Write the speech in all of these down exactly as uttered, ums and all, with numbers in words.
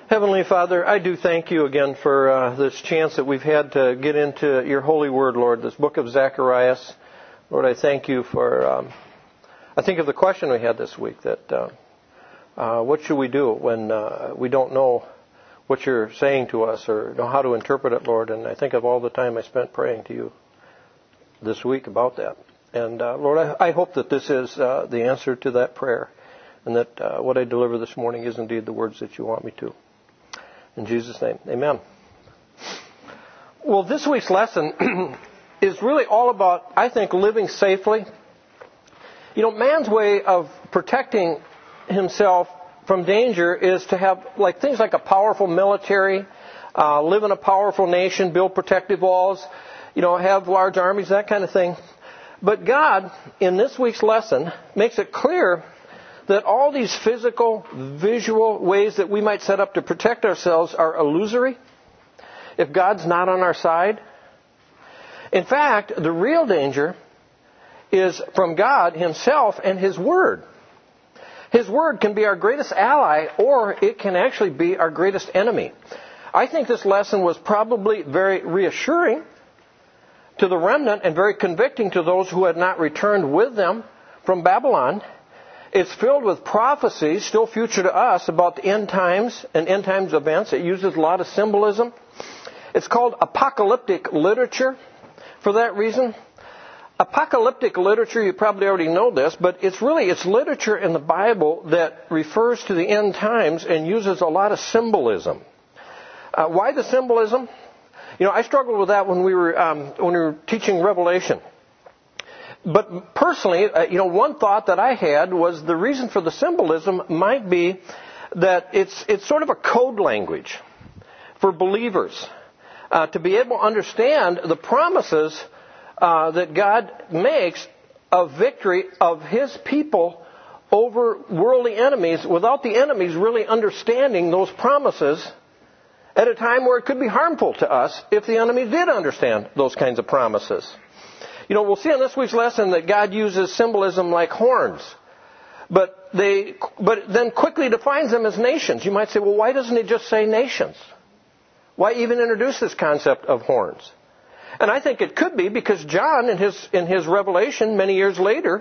Heavenly Father, I do thank you again for uh, this chance that we've had to get into your holy word, Lord, this book of Zacharias. Lord, I thank you for, um, I think of the question we had this week, that uh, uh, what should we do when uh, we don't know what you're saying to us or know how to interpret it, Lord. And I think of all the time I spent praying to you this week about that. And uh, Lord, I, I hope that this is uh, the answer to that prayer, and that uh, what I deliver this morning is indeed the words that you want me to. In Jesus' name, amen. Well, this week's lesson is really all about, I think, living safely. You know, man's way of protecting himself from danger is to have like things like a powerful military, uh, live in a powerful nation, build protective walls, you know, have large armies, that kind of thing. But God, in this week's lesson, makes it clear that all these physical, visual ways that we might set up to protect ourselves are illusory if God's not on our side. In fact, the real danger is from God Himself and His Word. His Word can be our greatest ally, or it can actually be our greatest enemy. I think this lesson was probably very reassuring to the remnant and very convicting to those who had not returned with them from Babylon. It's filled with prophecies, still future to us, about the end times and end times events. It uses a lot of symbolism. It's called apocalyptic literature for that reason. Apocalyptic literature, you probably already know this, but it's really, it's literature in the Bible that refers to the end times and uses a lot of symbolism. Uh, why the symbolism? You know, I struggled with that when we were um, when we were teaching Revelation. But personally, uh, you know, one thought that I had was the reason for the symbolism might be that it's it's sort of a code language for believers uh, to be able to understand the promises uh, that God makes of victory of His people over worldly enemies without the enemies really understanding those promises at a time where it could be harmful to us if the enemy did understand those kinds of promises. You know, we'll see in this week's lesson that God uses symbolism like horns, but they, but then quickly defines them as nations. You might say, well, why doesn't it just say nations? Why even introduce this concept of horns? And I think it could be because John, in his in his revelation many years later,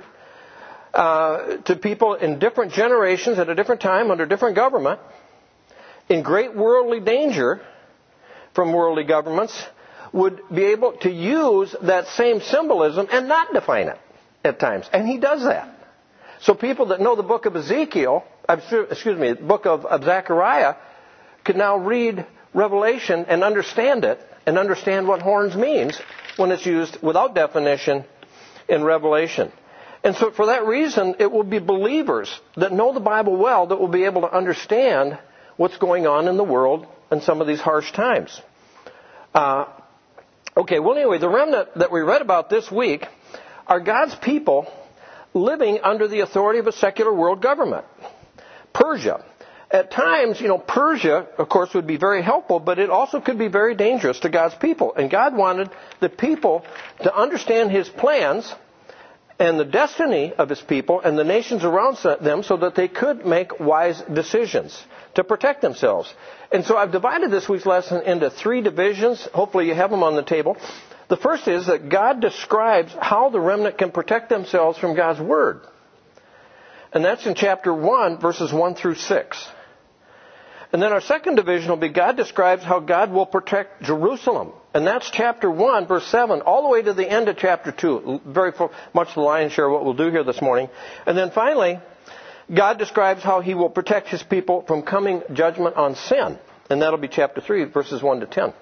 uh, to people in different generations at a different time under different government, in great worldly danger from worldly governments, would be able to use that same symbolism and not define it at times. And he does that. So people that know the book of Ezekiel, excuse me, the book of, of Zechariah, could now read Revelation and understand it and understand what horns means when it's used without definition in Revelation. And so for that reason, it will be believers that know the Bible well that will be able to understand what's going on in the world in some of these harsh times. Uh, Okay, well anyway, the remnant that we read about this week are God's people living under the authority of a secular world government. Persia. At times, you know, Persia, of course, would be very helpful, but it also could be very dangerous to God's people. And God wanted the people to understand His plans and the destiny of His people and the nations around them so that they could make wise decisions to protect themselves. And so I've divided this week's lesson into three divisions. Hopefully you have them on the table. The first is that God describes how the remnant can protect themselves from God's Word. And that's in chapter one, verses one through six. And then our second division will be God describes how God will protect Jerusalem. And that's chapter one, verse seven, all the way to the end of chapter two. Very much the lion's share of what we'll do here this morning. And then finally, God describes how He will protect His people from coming judgment on sin. And that'll be chapter three, verses one to ten.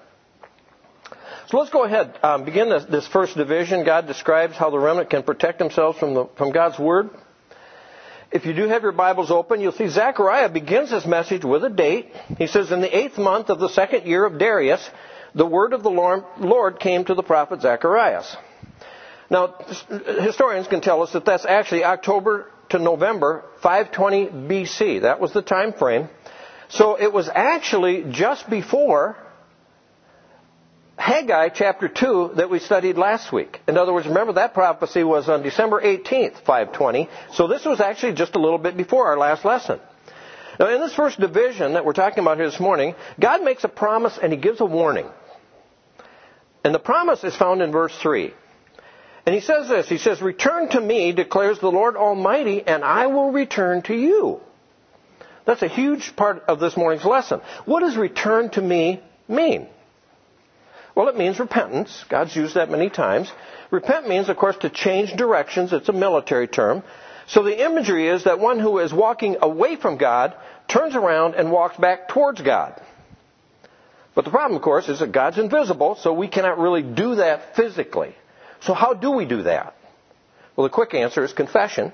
So let's go ahead. Um, begin this, this first division. God describes how the remnant can protect themselves from, the, from God's Word. If you do have your Bibles open, you'll see Zechariah begins his message with a date. He says, in the eighth month of the second year of Darius, the word of the Lord came to the prophet Zacharias. Now, historians can tell us that that's actually October to November five twenty B C. That was the time frame. So it was actually just before Haggai chapter two that we studied last week. In other words, remember that prophecy was on December eighteenth, five twenty. So this was actually just a little bit before our last lesson. Now, in this first division that we're talking about here this morning, God makes a promise and He gives a warning. And the promise is found in verse three. And He says this, He says, "Return to me, declares the Lord Almighty, and I will return to you." That's a huge part of this morning's lesson. What does return to me mean? Well, it means repentance. God's used that many times. Repent means, of course, to change directions. It's a military term. So the imagery is that one who is walking away from God turns around and walks back towards God. But the problem, of course, is that God's invisible, so we cannot really do that physically. So how do we do that? Well, the quick answer is confession.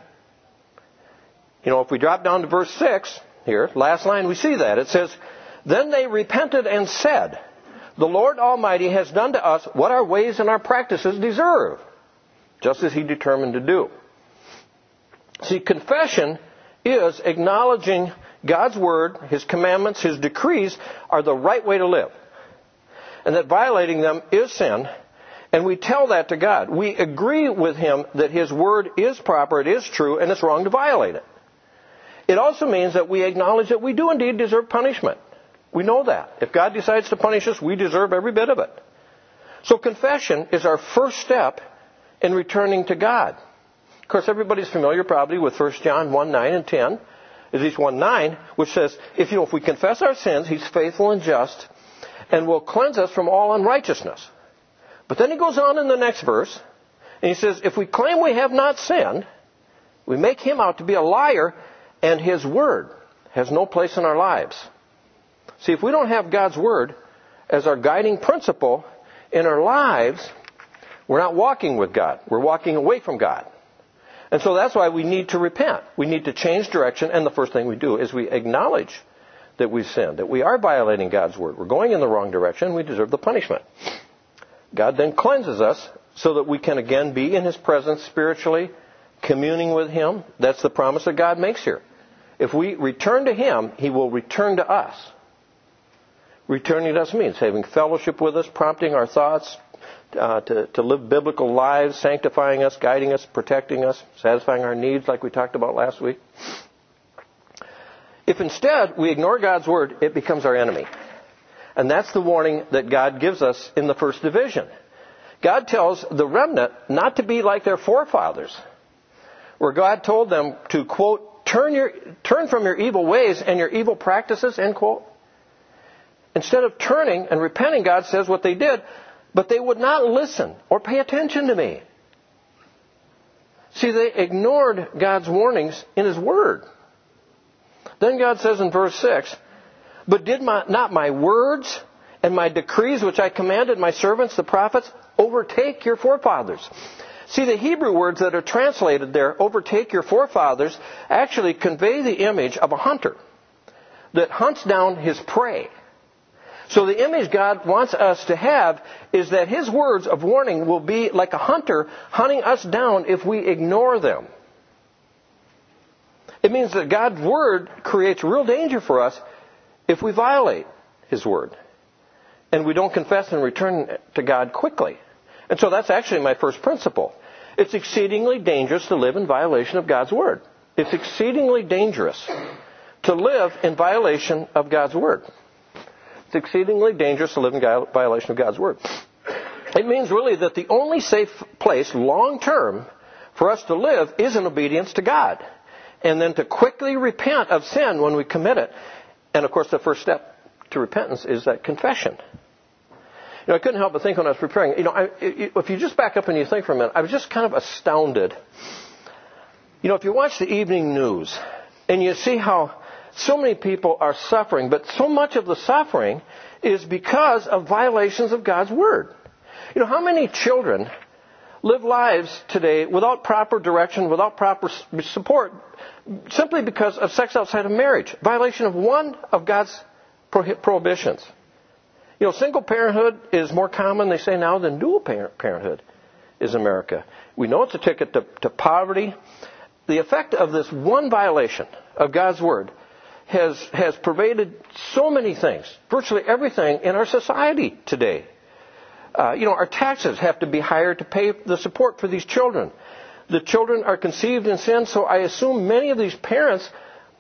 You know, if we drop down to verse six here, last line, we see that. It says, "Then they repented and said, 'The Lord Almighty has done to us what our ways and our practices deserve,' just as He determined to do." See, confession is acknowledging God's Word, His commandments, His decrees are the right way to live. And that violating them is sin. And we tell that to God. We agree with Him that His Word is proper, it is true, and it's wrong to violate it. It also means that we acknowledge that we do indeed deserve punishment. We know that. If God decides to punish us, we deserve every bit of it. So confession is our first step in returning to God. Of course, everybody's familiar probably with First John one, nine and ten. At least one, nine, which says, if, you know, if we confess our sins, He's faithful and just and will cleanse us from all unrighteousness. But then He goes on in the next verse, and He says, if we claim we have not sinned, we make Him out to be a liar, and His Word has no place in our lives. See, if we don't have God's Word as our guiding principle in our lives, we're not walking with God. We're walking away from God. And so that's why we need to repent. We need to change direction, and the first thing we do is we acknowledge that we've sinned, that we are violating God's Word. We're going in the wrong direction, we deserve the punishment. God then cleanses us so that we can again be in His presence spiritually, communing with Him. That's the promise that God makes here. If we return to Him, He will return to us. Returning to us means having fellowship with us, prompting our thoughts, Uh, to, to live biblical lives, sanctifying us, guiding us, protecting us, satisfying our needs like we talked about last week. If instead we ignore God's Word, it becomes our enemy. And that's the warning that God gives us in the first division. God tells the remnant not to be like their forefathers, where God told them to, quote, turn, your, turn from your evil ways and your evil practices, end quote. Instead of turning and repenting, God says what they did, but they would not listen or pay attention to me. See, they ignored God's warnings in His Word. Then God says in verse six, but did my, not my words and my decrees which I commanded my servants, the prophets, overtake your forefathers? See, the Hebrew words that are translated there, overtake your forefathers, actually convey the image of a hunter that hunts down his prey. So the image God wants us to have is that His words of warning will be like a hunter hunting us down if we ignore them. It means that God's Word creates real danger for us if we violate His Word and we don't confess and return to God quickly. And so that's actually my first principle. It's exceedingly dangerous to live in violation of God's Word. It's exceedingly dangerous to live in violation of God's Word. It's exceedingly dangerous to live in violation of God's Word. It means really that the only safe place long term for us to live is in obedience to God. And then to quickly repent of sin when we commit it. And of course the first step to repentance is that confession. You know, I couldn't help but think when I was preparing, you know, I, if you just back up and you think for a minute, I was just kind of astounded. You know, if you watch the evening news and you see how so many people are suffering, but so much of the suffering is because of violations of God's Word. You know, how many children live lives today without proper direction, without proper support, simply because of sex outside of marriage? Violation of one of God's prohibitions. You know, single parenthood is more common, they say now, than dual parenthood is in America. We know it's a ticket to, to poverty. The effect of this one violation of God's Word has has pervaded so many things, virtually everything in our society today. Uh, you know, our taxes have to be higher to pay the support for these children. The children are conceived in sin, so I assume many of these parents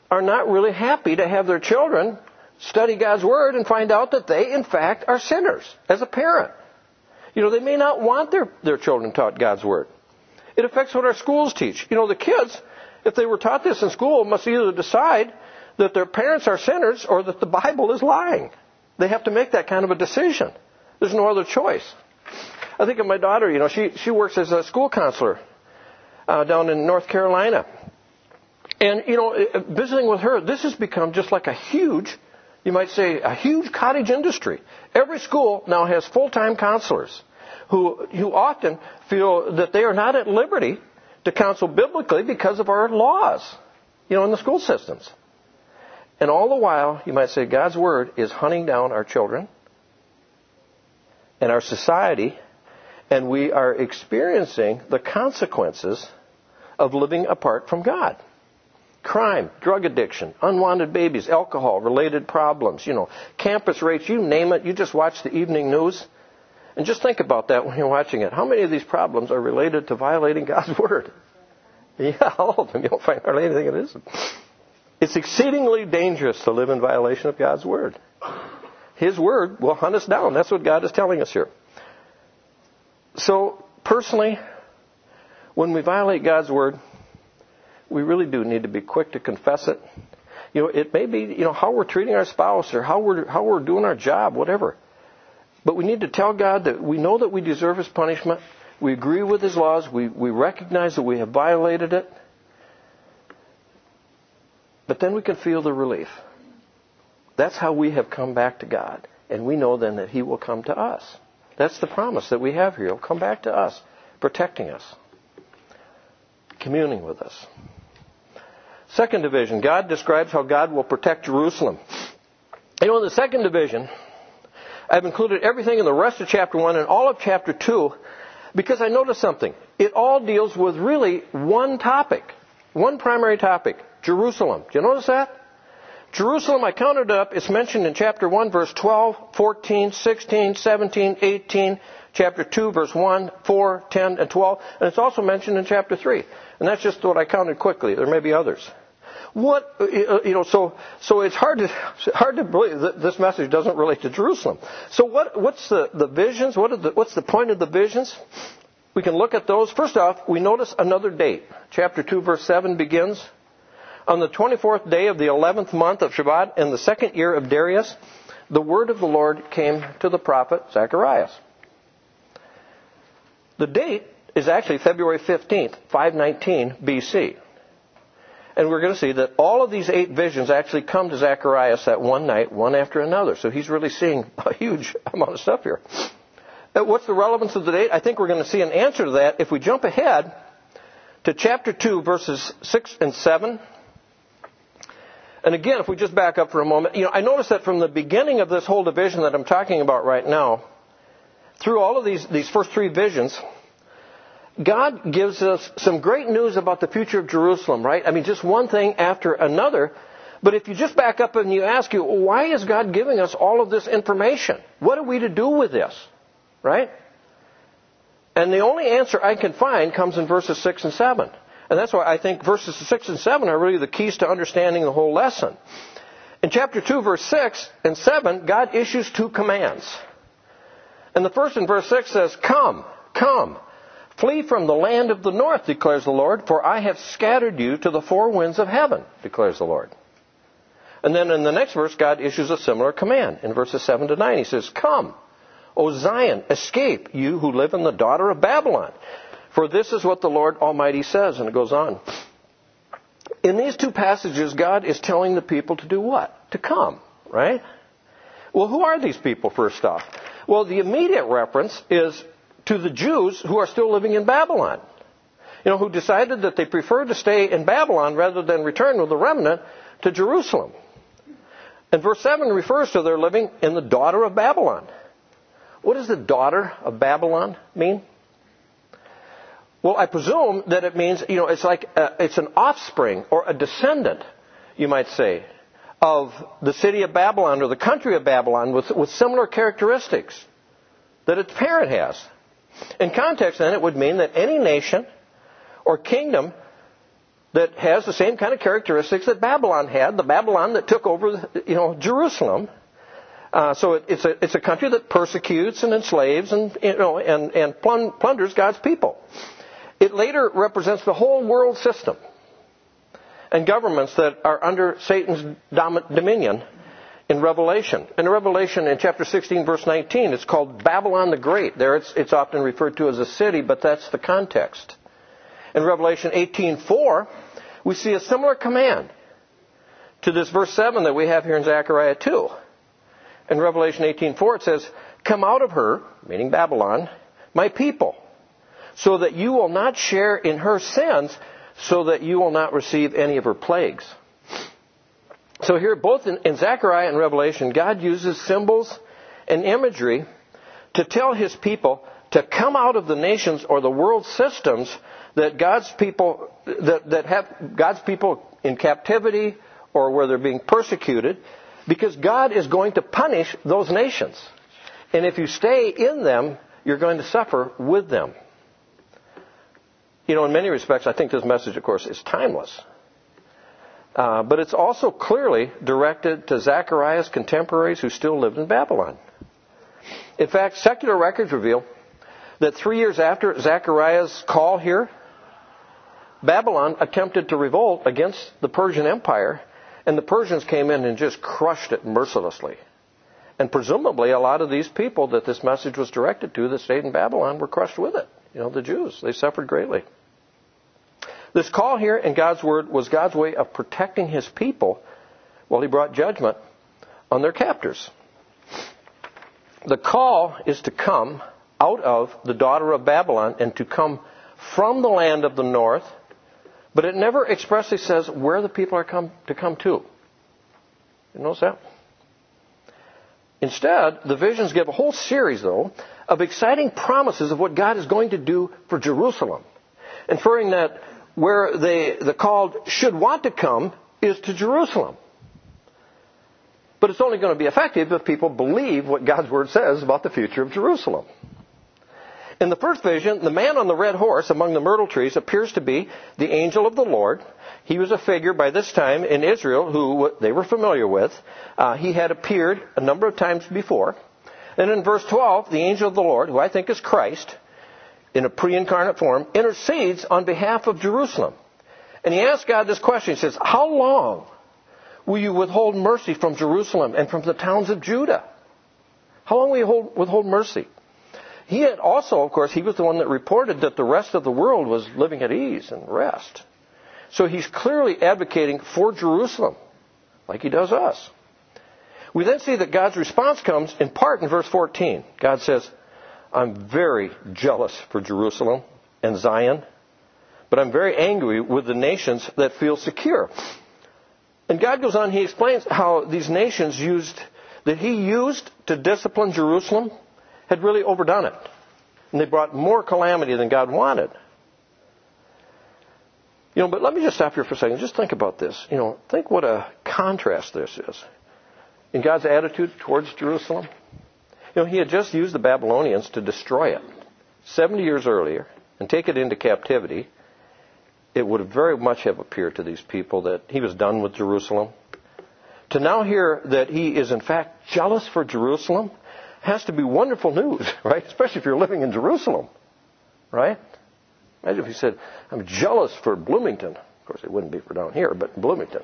are not really happy to have their children study God's Word and find out that they, in fact, are sinners as a parent. You know, they may not want their, their children taught God's Word. It affects what our schools teach. You know, the kids, if they were taught this in school, must either decide that their parents are sinners or that the Bible is lying. They have to make that kind of a decision. There's no other choice. I think of my daughter, you know, she, she works as a school counselor uh, down in North Carolina. And, you know, visiting with her, this has become just like a huge, you might say, a huge cottage industry. Every school now has full-time counselors who, who often feel that they are not at liberty to counsel biblically because of our laws, you know, in the school systems. And all the while, you might say, God's Word is hunting down our children and our society, and we are experiencing the consequences of living apart from God. Crime, drug addiction, unwanted babies, alcohol, related problems, you know, campus rapes, you name it. You just watch the evening news. And just think about that when you're watching it. How many of these problems are related to violating God's Word? Yeah, all of them. You don't find hardly anything that isn't. It's exceedingly dangerous to live in violation of God's Word. His Word will hunt us down. That's what God is telling us here. So, personally, when we violate God's Word, we really do need to be quick to confess it. You know, it may be, you know, how we're treating our spouse or how we're, how we're doing our job, whatever. But we need to tell God that we know that we deserve His punishment. We agree with His laws. We, we recognize that we have violated it. But then we can feel the relief. That's how we have come back to God. And we know then that He will come to us. That's the promise that we have here. He'll come back to us, protecting us, communing with us. Second division, God describes how God will protect Jerusalem. You know, in the second division, I've included everything in the rest of chapter one and all of chapter two because I noticed something. It all deals with really one topic, one primary topic, Jerusalem. Do you notice that? Jerusalem, I counted it up, it's mentioned in chapter one, verse twelve, fourteen, sixteen, seventeen, eighteen, chapter two, verse one, four, ten, and twelve, and it's also mentioned in chapter three. And that's just what I counted quickly. There may be others. What, you know, so, so it's hard to, hard to believe that this message doesn't relate to Jerusalem. So what, what's the, the visions? What are the, what's the point of the visions? We can look at those. First off, we notice another date. Chapter two, verse seven begins, on the twenty-fourth day of the eleventh month of Shevat in the second year of Darius, the word of the Lord came to the prophet Zacharias. The date is actually February fifteenth, five nineteen B C. And we're going to see that all of these eight visions actually come to Zacharias that one night, one after another. So he's really seeing a huge amount of stuff here. What's the relevance of the date? I think we're going to see an answer to that if we jump ahead to chapter two, verses six and seven. And again, if we just back up for a moment, you know, I noticed that from the beginning of this whole division that I'm talking about right now, through all of these, these first three visions, God gives us some great news about the future of Jerusalem, right? I mean, just one thing after another. But if you just back up and you ask you, why is God giving us all of this information? What are we to do with this, right? And the only answer I can find comes in verses six and seven. And that's why I think verses six and seven are really the keys to understanding the whole lesson. In chapter two, verse six and seven, God issues two commands. And the first in verse six says, Come, come, flee from the land of the north, declares the Lord, for I have scattered you to the four winds of heaven, declares the Lord. And then in the next verse, God issues a similar command. In verses seven to nine, He says, Come, O Zion, escape, you who live in the daughter of Babylon. For this is what the Lord Almighty says, and it goes on. In these two passages, God is telling the people to do what? To come, right? Well, who are these people, first off? Well, the immediate reference is to the Jews who are still living in Babylon. You know, who decided that they preferred to stay in Babylon rather than return with the remnant to Jerusalem. And verse seven refers to their living in the daughter of Babylon. What does the daughter of Babylon mean? Well, I presume that it means, you know, it's like a, it's an offspring or a descendant, you might say, of the city of Babylon or the country of Babylon with, with similar characteristics that its parent has. In context, then, it would mean that any nation or kingdom that has the same kind of characteristics that Babylon had, the Babylon that took over, you know, Jerusalem. Uh, so it, it's a it's a country that persecutes and enslaves and you know and and plunders God's people. It later represents the whole world system and governments that are under Satan's dominion in Revelation. In Revelation, in chapter sixteen, verse nineteen, it's called Babylon the Great. There it's, it's often referred to as a city, but that's the context. In Revelation eighteen four, we see a similar command to this verse seven that we have here in Zechariah two. In Revelation eighteen four, it says, "Come out of her," meaning Babylon, "my people, so that you will not share in her sins, so that you will not receive any of her plagues." So here, both in, in Zechariah and Revelation, God uses symbols and imagery to tell His people to come out of the nations or the world systems that God's people that, that have God's people in captivity or where they're being persecuted, because God is going to punish those nations. And if you stay in them, you're going to suffer with them. You know, in many respects, I think this message, of course, is timeless. Uh, but it's also clearly directed to Zechariah's contemporaries who still lived in Babylon. In fact, secular records reveal that three years after Zechariah's call here, Babylon attempted to revolt against the Persian Empire, and the Persians came in and just crushed it mercilessly. And presumably a lot of these people that this message was directed to that stayed in Babylon were crushed with it. You know, the Jews, they suffered greatly. This call here in God's Word was God's way of protecting His people while He brought judgment on their captors. The call is to come out of the daughter of Babylon and to come from the land of the north, but it never expressly says where the people are come to come to. You notice that? Instead, the visions give a whole series, though, of exciting promises of what God is going to do for Jerusalem, inferring that where they, the called should want to come is to Jerusalem. But it's only going to be effective if people believe what God's Word says about the future of Jerusalem. In the first vision, the man on the red horse among the myrtle trees appears to be the angel of the Lord. He was a figure by this time in Israel who they were familiar with. Uh, he had appeared a number of times before. And in verse twelve, the angel of the Lord, who I think is Christ, in a pre-incarnate form, intercedes on behalf of Jerusalem. And he asks God this question. He says, "How long will you withhold mercy from Jerusalem and from the towns of Judah?" How long will you hold, withhold mercy? He had also, of course, he was the one that reported that the rest of the world was living at ease and rest. So he's clearly advocating for Jerusalem, like he does us. We then see that God's response comes in part in verse fourteen. God says, "I'm very jealous for Jerusalem and Zion, but I'm very angry with the nations that feel secure." And God goes on, he explains how these nations used, that he used to discipline Jerusalem, had really overdone it. And they brought more calamity than God wanted. You know, but let me just stop here for a second. Just think about this. You know, think what a contrast this is in God's attitude towards Jerusalem. You know, he had just used the Babylonians to destroy it seventy years earlier and take it into captivity. It would very much have appeared to these people that he was done with Jerusalem. To now hear that he is in fact jealous for Jerusalem has to be wonderful news, right? Especially if you're living in Jerusalem, right? Imagine if he said, "I'm jealous for Bloomington." Of course, it wouldn't be for down here, but Bloomington.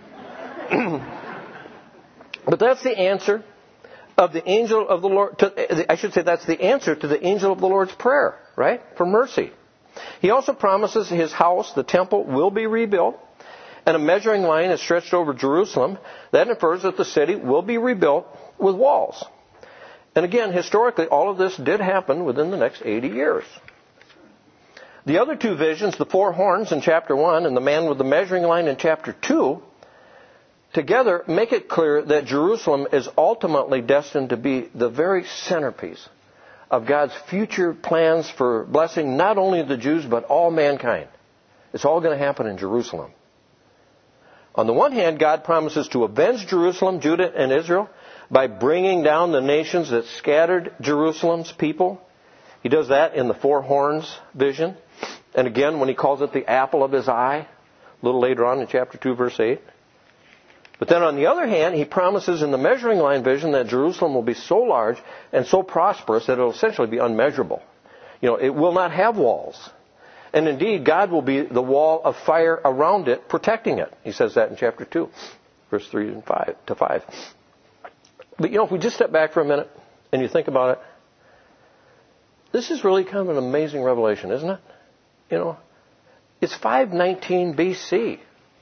But that's the answer of the angel of the Lord. To, I should say that's the answer to the angel of the Lord's prayer, right? For mercy. He also promises his house, the temple, will be rebuilt, and a measuring line is stretched over Jerusalem. That infers that the city will be rebuilt with walls. And again, historically, all of this did happen within the next eighty years. The other two visions, the four horns in chapter one and the man with the measuring line in chapter two, together make it clear that Jerusalem is ultimately destined to be the very centerpiece of God's future plans for blessing not only the Jews but all mankind. It's all going to happen in Jerusalem. On the one hand, God promises to avenge Jerusalem, Judah, and Israel by bringing down the nations that scattered Jerusalem's people. He does that in the four horns vision. And again, when he calls it the apple of his eye, a little later on in chapter two, verse eight. But then on the other hand, he promises in the measuring line vision that Jerusalem will be so large and so prosperous that it will essentially be unmeasurable. You know, it will not have walls. And indeed, God will be the wall of fire around it, protecting it. He says that in chapter two, verse three and five to five. But you know, if we just step back for a minute and you think about it, this is really kind of an amazing revelation, isn't it? You know, it's five nineteen B C.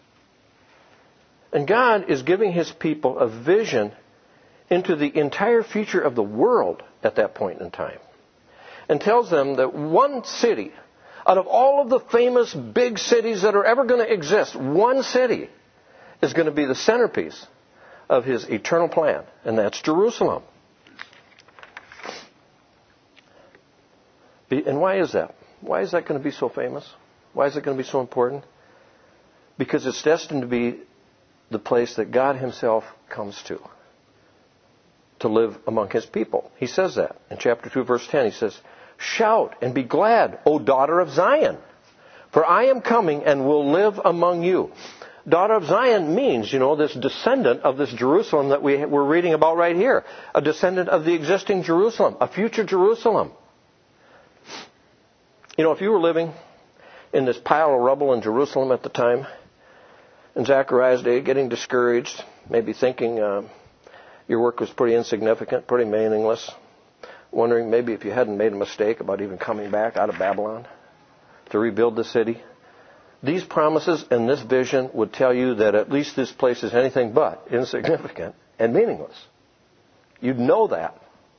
And God is giving His people a vision into the entire future of the world at that point in time. And tells them that one city, out of all of the famous big cities that are ever going to exist, one city is going to be the centerpiece of His eternal plan. And that's Jerusalem. And why is that? Why is that going to be so famous? Why is it going to be so important? Because it's destined to be the place that God Himself comes to, to live among His people. He says that in chapter two, verse ten. He says, "Shout and be glad, O daughter of Zion, for I am coming and will live among you." Daughter of Zion means, you know, this descendant of this Jerusalem that we, we're reading about right here. A descendant of the existing Jerusalem, a future Jerusalem. You know, if you were living in this pile of rubble in Jerusalem at the time, in Zechariah's day, getting discouraged, maybe thinking uh, your work was pretty insignificant, pretty meaningless, wondering maybe if you hadn't made a mistake about even coming back out of Babylon to rebuild the city. These promises and this vision would tell you that at least this place is anything but insignificant and meaningless. You'd know that.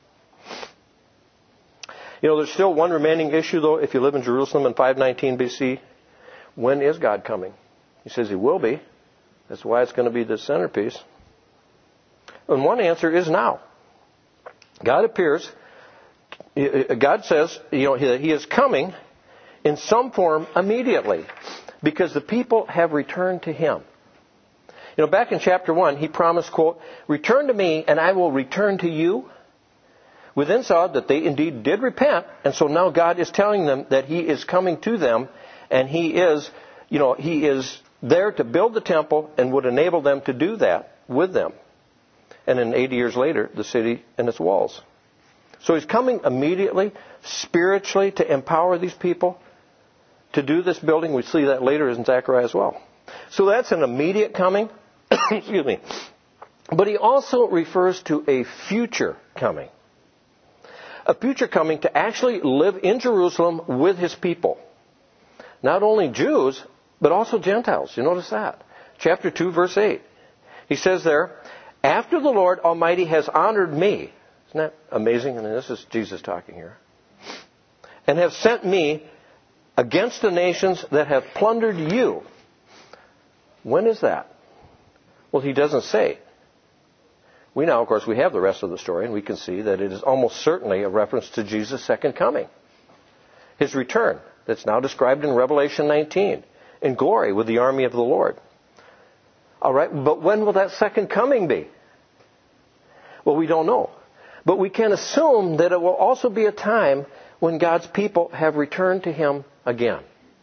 You know, there's still one remaining issue, though, if you live in Jerusalem in five nineteen B C. When is God coming? He says He will be. That's why it's going to be the centerpiece. And one answer is now. God appears. God says, you know, He is coming in some form immediately because the people have returned to Him. You know, back in chapter one, He promised, quote, "Return to me and I will return to you." We then saw that they indeed did repent, and so now God is telling them that He is coming to them, and He is, you know, He is there to build the temple and would enable them to do that with them. And then eighty years later, the city and its walls. So He's coming immediately, spiritually, to empower these people to do this building. We see that later in Zechariah as well. So that's an immediate coming. Excuse me. But He also refers to a future coming. A future coming to actually live in Jerusalem with His people. Not only Jews, but also Gentiles. You notice that? Chapter two, verse eight. He says there, "After the Lord Almighty has honored me." Isn't that amazing? I mean, this is Jesus talking here. "And have sent me against the nations that have plundered you." When is that? Well, He doesn't say. We now, of course, we have the rest of the story, and we can see that it is almost certainly a reference to Jesus' second coming. His return, that's now described in Revelation nineteen, in glory with the army of the Lord. All right, but when will that second coming be? Well, we don't know. But we can assume that it will also be a time when God's people have returned to Him again.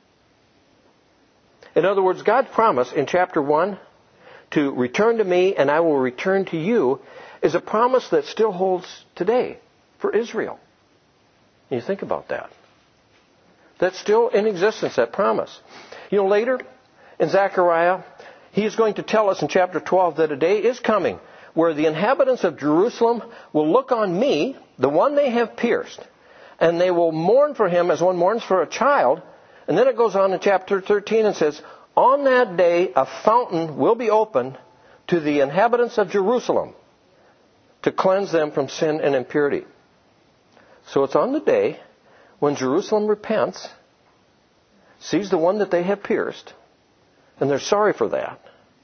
In other words, God's promise in chapter one to return to me and I will return to you is a promise that still holds today for Israel. And you think about that. That's still in existence, that promise. You know, later in Zechariah, he is going to tell us in chapter twelve that a day is coming where the inhabitants of Jerusalem will look on me, the one they have pierced, and they will mourn for him as one mourns for a child. And then it goes on in chapter thirteen and says, "On that day a fountain will be opened to the inhabitants of Jerusalem to cleanse them from sin and impurity." So it's on the day when Jerusalem repents, sees the one that they have pierced, and they're sorry for that.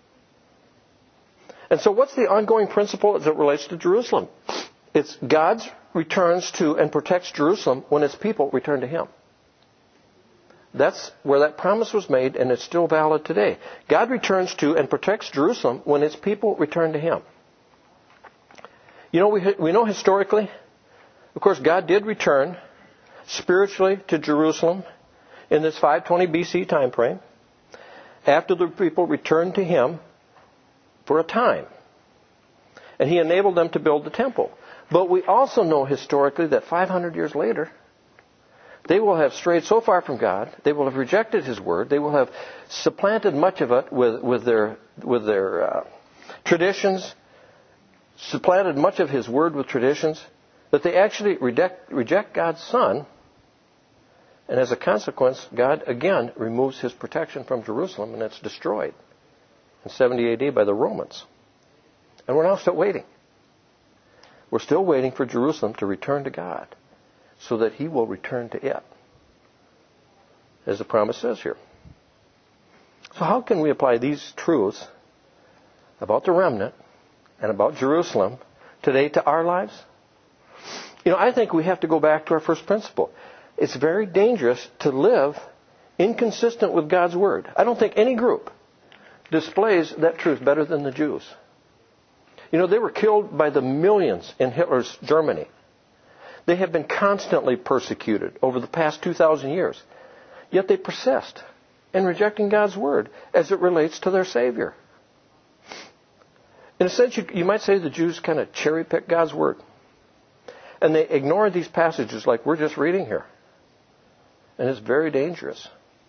And so what's the ongoing principle as it relates to Jerusalem? It's God returns to and protects Jerusalem when its people return to Him. That's where that promise was made, and it's still valid today. God returns to and protects Jerusalem when its people return to Him. You know, we, we know historically, of course, God did return spiritually to Jerusalem in this five twenty B C time frame. after the people returned to him for a time. And he enabled them to build the temple. But we also know historically that five hundred years later, they will have strayed so far from God, they will have rejected his word, they will have supplanted much of it with, with their, with their uh, traditions, supplanted much of his word with traditions, that they actually reject, reject God's Son. And as a consequence, God again removes his protection from Jerusalem, and it's destroyed in seventy A D by the Romans. And we're now still waiting. We're still waiting for Jerusalem to return to God so that he will return to it, as the promise says here. So how can we apply these truths about the remnant and about Jerusalem today to our lives? You know, I think we have to go back to our first principle. It's very dangerous to live inconsistent with God's word. I don't think any group displays that truth better than the Jews. You know, they were killed by the millions in Hitler's Germany. They have been constantly persecuted over the past two thousand years. Yet they persist in rejecting God's word as it relates to their Savior. In a sense, you, you might say the Jews kind of cherry-pick God's word. And they ignore these passages like we're just reading here. And it's very dangerous.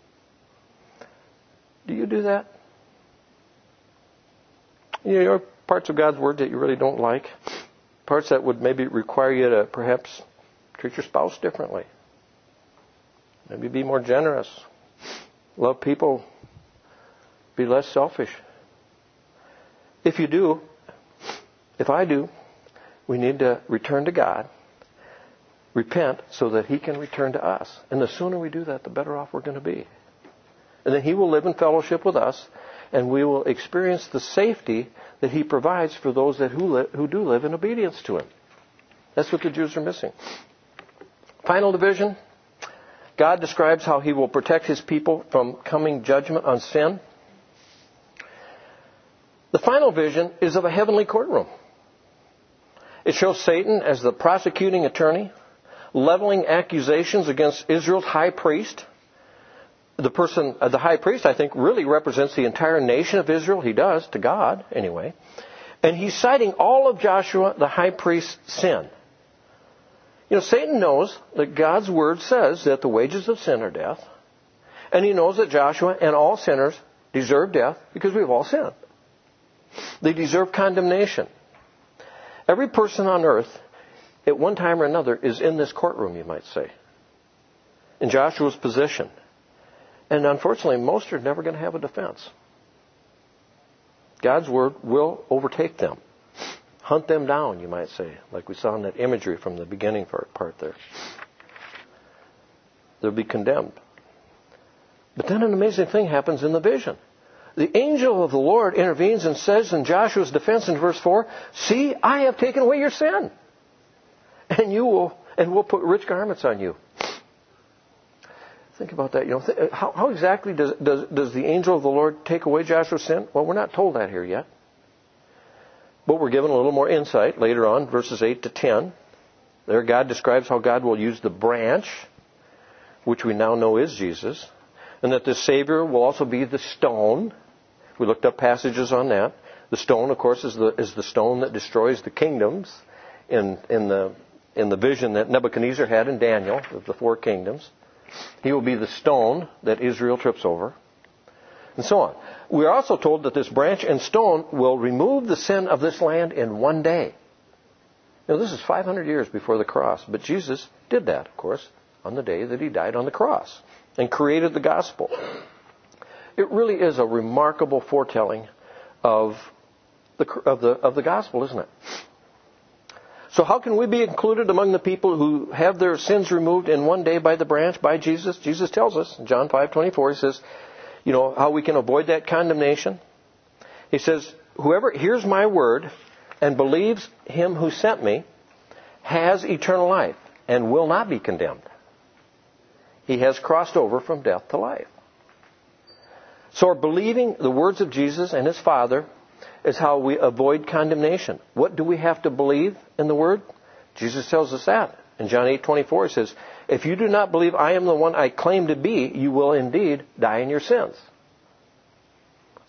Do you do that? You know, there are parts of God's word that you really don't like. Parts that would maybe require you to perhaps treat your spouse differently. Maybe be more generous. Love people. Be less selfish. If you do, if I do, we need to return to God. Repent so that he can return to us. And the sooner we do that, the better off we're going to be. And then he will live in fellowship with us, and we will experience the safety that he provides for those that who, li- who do live in obedience to him. That's what the Jews are missing. Final division. God describes how he will protect his people from coming judgment on sin. The final vision is of a heavenly courtroom. It shows Satan as the prosecuting attorney, leveling accusations against Israel's high priest. The person, uh, the high priest, I think, really represents the entire nation of Israel. He does, to God, anyway. And he's citing all of Joshua, the high priest's sin. You know, Satan knows that God's word says that the wages of sin are death. And he knows that Joshua and all sinners deserve death because we've all sinned. They deserve condemnation. Every person on earth, at one time or another, is in this courtroom, you might say, in Joshua's position. And unfortunately, most are never going to have a defense. God's word will overtake them. Hunt them down, you might say, like we saw in that imagery from the beginning part there. They'll be condemned. But then an amazing thing happens in the vision. The angel of the Lord intervenes and says in Joshua's defense in verse four, "See, I have taken away your sin. And you will, and we'll put rich garments on you." Think about that. You know, th- how, how exactly does, does does the angel of the Lord take away Joshua's sin? Well, we're not told that here yet. But we're given a little more insight later on, verses eight to ten. There God describes how God will use the branch, which we now know is Jesus, and that the Savior will also be the stone. We looked up passages on that. The stone, of course, is the is the stone that destroys the kingdoms in in the in the vision that Nebuchadnezzar had in Daniel of the four kingdoms. He will be the stone that Israel trips over, and so on. We are also told that this branch and stone will remove the sin of this land in one day. Now, this is five hundred years before the cross, but Jesus did that, of course, on the day that he died on the cross and created the gospel. It really is a remarkable foretelling of the of the of the gospel, isn't it? So how can we be included among the people who have their sins removed in one day by the branch, by Jesus? Jesus tells us in John five twenty-four, he says, you know, how we can avoid that condemnation. He says, "Whoever hears my word and believes him who sent me has eternal life and will not be condemned." He has crossed over from death to life. So believing the words of Jesus and his Father is how we avoid condemnation. What do we have to believe in the Word? Jesus tells us that. In John eight twenty-four, he says, "If you do not believe I am the one I claim to be, you will indeed die in your sins."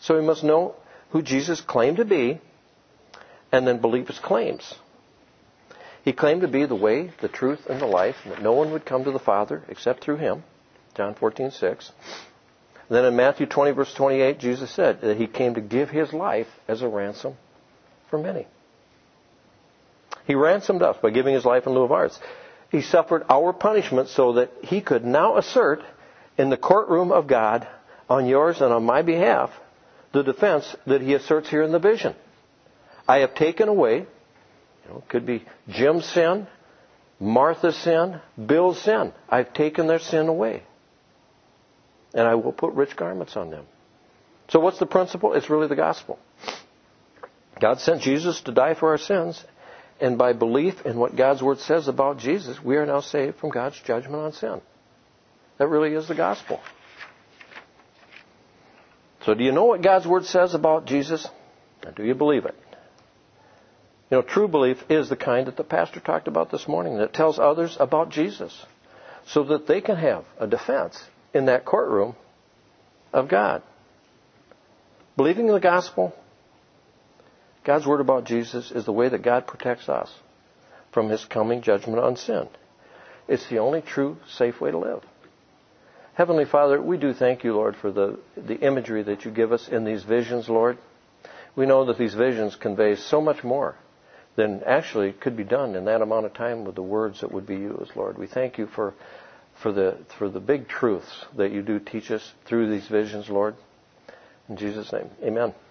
So we must know who Jesus claimed to be and then believe his claims. He claimed to be the way, the truth, and the life, and that no one would come to the Father except through him. John fourteen six. Then in Matthew twenty, verse twenty-eight, Jesus said that he came to give his life as a ransom for many. He ransomed us by giving his life in lieu of ours. He suffered our punishment so that he could now assert in the courtroom of God on yours and on my behalf the defense that he asserts here in the vision. I have taken away, you know, it could be Jim's sin, Martha's sin, Bill's sin. I've taken their sin away. And I will put rich garments on them. So what's the principle? It's really the gospel. God sent Jesus to die for our sins. And by belief in what God's Word says about Jesus, we are now saved from God's judgment on sin. That really is the gospel. So do you know what God's Word says about Jesus? And do you believe it? You know, true belief is the kind that the pastor talked about this morning, that tells others about Jesus so that they can have a defense in that courtroom of God. Believing in the gospel, God's Word about Jesus, is the way that God protects us from his coming judgment on sin. It's the only true, safe way to live. Heavenly Father, we do thank you, Lord, for the, the imagery that you give us in these visions, Lord. We know that these visions convey so much more than actually could be done in that amount of time with the words that would be used, Lord. We thank you for for the for the big truths that you do teach us through these visions, Lord. In Jesus' name, amen.